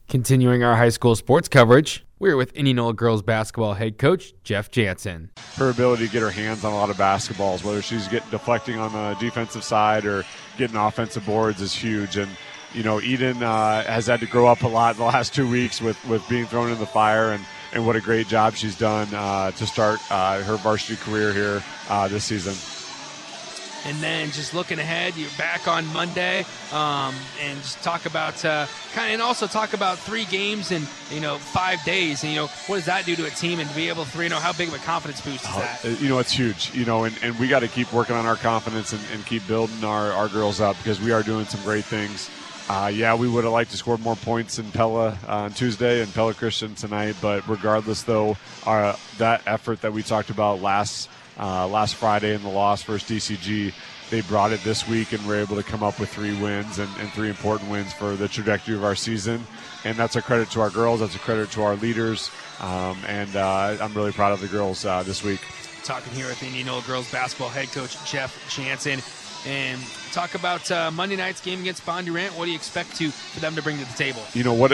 Continuing our high school sports coverage, we're with Indianola girls basketball head coach Jeff Jansen. Her ability to get her hands on a lot of basketballs, whether she's deflecting on the defensive side or getting offensive boards, is huge. And Eden has had to grow up a lot in the last 2 weeks with being thrown in the fire, and what a great job she's done to start her varsity career here this season. And then just looking ahead, you're back on Monday, and just talk about and also talk about 3 games in 5 days. And what does that do to a team, and to be able to how big of a confidence boost is that? It's huge. And we got to keep working on our confidence and keep building our girls up, because we are doing some great things. We would have liked to score more points in Pella on Tuesday and Pella Christian tonight, but regardless, though, that effort that we talked about last Friday in the loss versus DCG, they brought it this week and were able to come up with 3 wins and 3 important wins for the trajectory of our season. And that's a credit to our girls. That's a credit to our leaders. And I'm really proud of the girls this week. Talking here with the Indianola girls basketball head coach Jeff Jansen. And talk about Monday night's game against Bondurant. What do you expect for them to bring to the table? What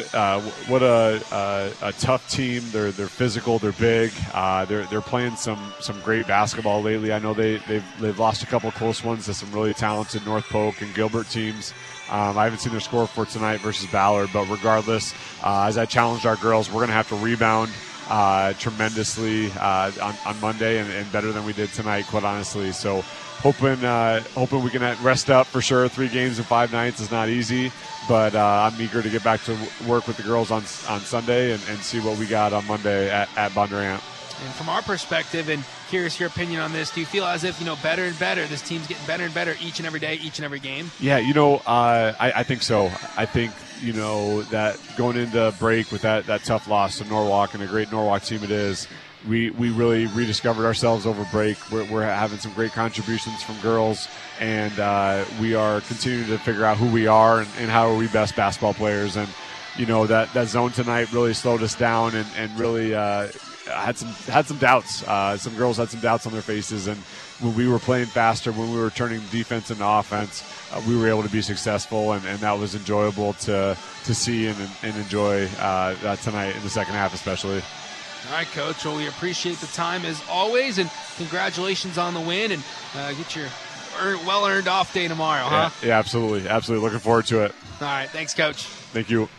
a tough team. They're physical. They're big. They're playing some great basketball lately. I know they've lost a couple close ones to some really talented North Polk and Gilbert teams. I haven't seen their score for tonight versus Ballard, but regardless, as I challenged our girls, we're going to have to rebound tremendously on Monday, and better than we did tonight, quite honestly. So hoping we can rest up for sure. 3 games in 5 nights is not easy, but I'm eager to get back to work with the girls on Sunday and see what we got on Monday at Bondurant. And from our perspective, and curious your opinion on this, do you feel as if, better and better, this team's getting better and better each and every day, each and every game? Yeah, I think so. I think, that going into break with that tough loss to Norwalk, and a great Norwalk team it is, we really rediscovered ourselves over break. We're having some great contributions from girls, and we are continuing to figure out who we are and how are we best basketball players. And, that zone tonight really slowed us down and really had some doubts. Some girls had some doubts on their faces, and when we were playing faster, when we were turning defense into offense, we were able to be successful, and that was enjoyable to see and enjoy that tonight in the second half especially. All right, Coach. Well, we appreciate the time as always, and congratulations on the win, and get your well-earned off day tomorrow, huh? Yeah, absolutely. Looking forward to it. All right. Thanks, Coach. Thank you.